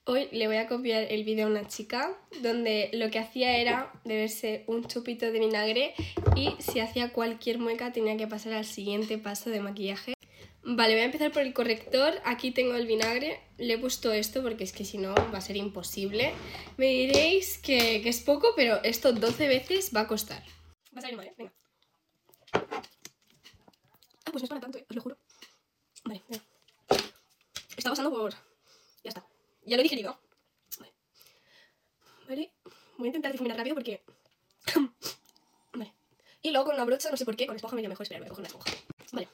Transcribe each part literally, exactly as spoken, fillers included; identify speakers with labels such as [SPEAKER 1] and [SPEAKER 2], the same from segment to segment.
[SPEAKER 1] Hoy le voy a copiar el vídeo a una chica donde lo que hacía era beberse un chupito de vinagre y si hacía cualquier mueca tenía que pasar al siguiente paso de maquillaje. Vale, voy a empezar por el corrector. Aquí tengo el vinagre. Le he puesto esto porque es que si no va a ser imposible. Me diréis que, que es poco, pero esto doce veces va a costar. Va a salir mal, ¿eh? Venga. Ah, pues no es para tanto, ¿eh? Os lo juro. Vale, venga. Está pasando por... Ya está. Ya lo he digerido. Vale. Vale. Voy a intentar difuminar rápido porque... Vale. Y luego con una brocha, no sé por qué, con esponja me iría mejor. Espera, voy a coger una esponja. Vale.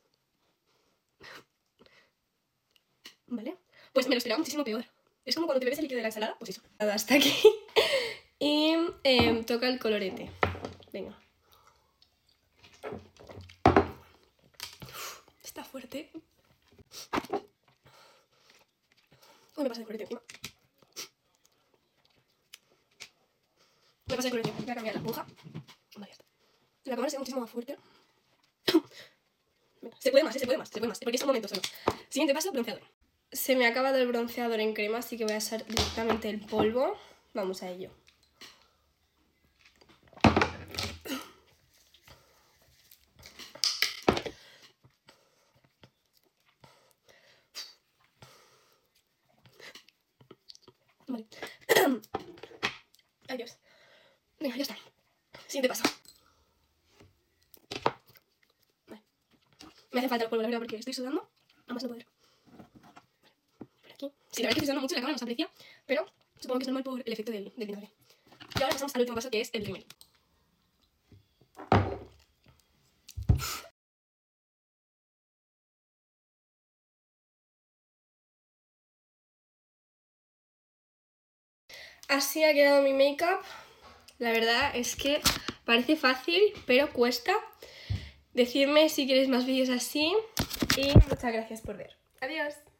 [SPEAKER 1] Vale. Pues me lo esperaba muchísimo peor. Es como cuando te bebes el líquido de la ensalada, pues eso. Nada, hasta aquí. Y eh, toca el colorete. Venga. Uf, está fuerte. Uy, me pasa el colorete encima. Me pasa el colorete. Voy a cambiar la esponja. Vale, ya está. La cámara se ve muchísimo más fuerte. Venga, se puede más, ¿eh? se puede más, se puede más. Porque es un momento solo. Siguiente paso, bronceador. Se me ha acabado el bronceador en crema, así que voy a usar directamente el polvo. Vamos a ello. Vale. Adiós. Venga, ya está. Siguiente paso. Vale. Me hace falta el polvo, la verdad, porque estoy sudando. A más no poder. Vale. Por aquí. Sí, la verdad es que estoy sudando mucho, la cámara no se aprecia, pero supongo que es normal por el efecto del, del vinagre. Y ahora pasamos al último paso, que es el rímel. Así ha quedado mi make-up. La verdad es que parece fácil, pero cuesta. Decidme si queréis más vídeos así y muchas gracias por ver. Adiós.